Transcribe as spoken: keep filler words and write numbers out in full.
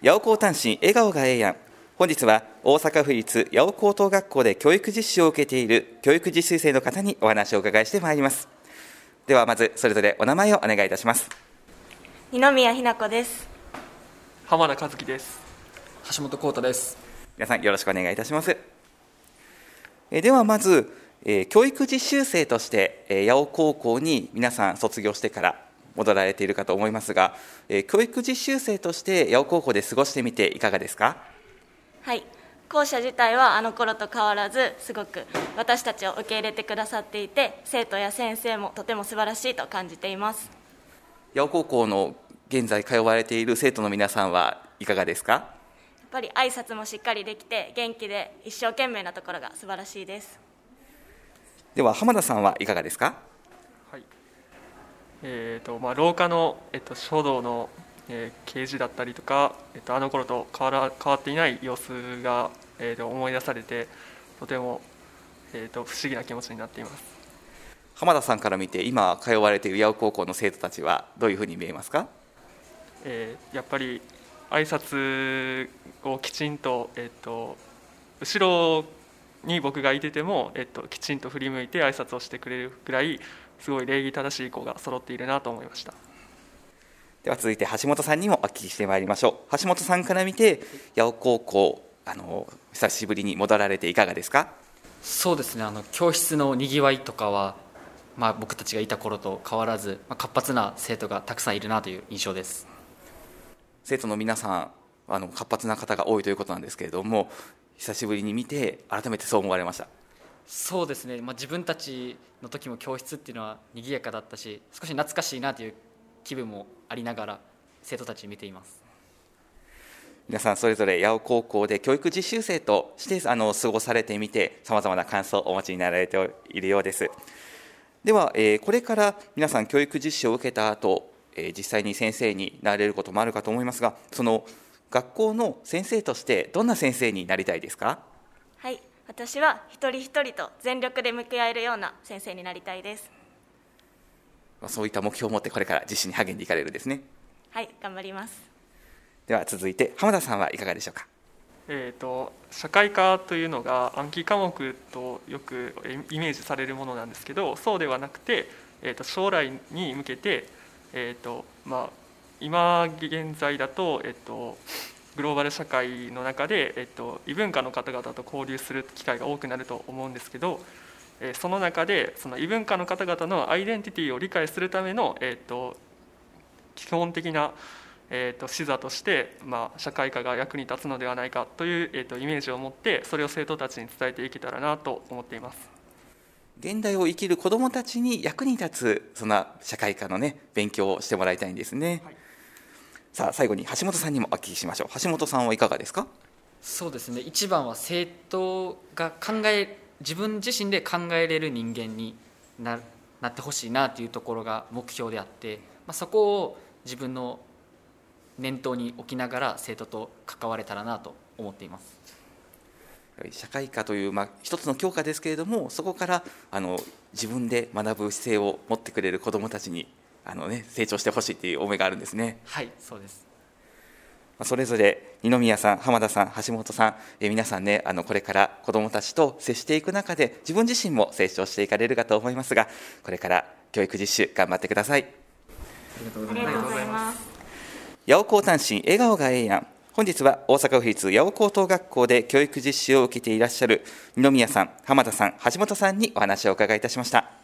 八尾高端心笑顔がええやん。本日は大阪府立八尾高等学校で教育実習を受けている教育実習生の方にお話をお伺いしてまいります。ではまずそれぞれお名前をお願いいたします。 二宮ひな子です。 浜田和樹です。 橋本幸太です。 皆さんよろしくお願いいたします。えではまず、えー、教育実習生として、えー、八尾高校に皆さん卒業してから戻られているかと思いますが、えー、教育実習生として八尾高校で過ごしてみていかがですか？ はい、校舎自体はあの頃と変わらずすごく私たちを受け入れてくださっていて、生徒や先生もとても素晴らしいと感じています。 八尾高校の現在通われている生徒の皆さんはいかがですか？ やっぱり挨拶もしっかりできて元気で一生懸命なところが素晴らしいです。 では浜田さんはいかがですか？ はい、えーとまあ、廊下の、えっと、書道の、えー、掲示だったりとか、えっと、あの頃と変わら変わっていない様子が、えー、と思い出されて、とても、えー、と不思議な気持ちになっています。 浜田さんから見て今通われている八尾高校の生徒たちはどういうふうに見えますか？ えー、やっぱり挨拶をきちんと、えっと、後ろに僕がいてても、えっと、きちんと振り向いて挨拶をしてくれるぐらいすごい礼儀正しい子が揃っているなと思いました。 では続いて橋本さんにもお聞きしてまいりましょう。橋本さんから見て八尾高校あの久しぶりに戻られていかがですか？ そうですね、あの教室のにぎわいとかは、まあ、僕たちがいた頃と変わらず、まあ、活発な生徒がたくさんいるなという印象です。 生徒の皆さんあの活発な方が多いということなんですけれども、久しぶりに見て改めてそう思われました？ そうですね、まあ、自分たちの時も教室っていうのは賑やかだったし、少し懐かしいなという気分もありながら生徒たち見ています。 皆さんそれぞれ八尾高校で教育実習生としてあの過ごされてみてさまざまな感想をお持ちになられているようです。では、えー、これから皆さん教育実習を受けた後、えー、実際に先生になれることもあるかと思いますが、その学校の先生としてどんな先生になりたいですか？ はい、私は一人一人と全力で向き合えるような先生になりたいです。 そういった目標を持ってこれから実施に励んでいかれるんですね。 はい、頑張ります。 では続いて浜田さんはいかがでしょうか？ えーと、社会科というのが暗記科目とよくイメージされるものなんですけど、そうではなくて、えーと、将来に向けて、えーとまあ、今現在だと、えーと、グローバル社会の中で、えーと、異文化の方々と交流する機会が多くなると思うんですけど、えー、その中でその異文化の方々のアイデンティティを理解するための、えーと、基本的なえー、と視座として、まあ、社会科が役に立つのではないかという、えー、とイメージを持って、それを生徒たちに伝えていけたらなと思っています。 現代を生きる子どもたちに役に立つそんな社会科の、ね、勉強をしてもらいたいんですね。はい、さあ最後に橋本さんにもお聞きしましょう。橋本さんはいかがですか？ そうですね、一番は生徒が考え自分自身で考えれる人間に な, なってほしいなというところが目標であって、まあ、そこを自分の念頭に置きながら生徒と関われたらなと思っています。 社会科という、まあ、一つの教科ですけれども、そこからあの自分で学ぶ姿勢を持ってくれる子どもたちにあの、ね、成長してほしいという思いがあるんですね。 はい、そうです。 それぞれ二宮さん、浜田さん、橋本さん、え皆さんね、あのこれから子どもたちと接していく中で自分自身も成長していかれるかと思いますが、これから教育実習頑張ってください。 ありがとうございます。 八尾高端心笑顔がええやん。本日は大阪府立八尾高等学校で教育実習を受けていらっしゃる二宮さん、浜田さん、橋本さんにお話をお伺いいたしました。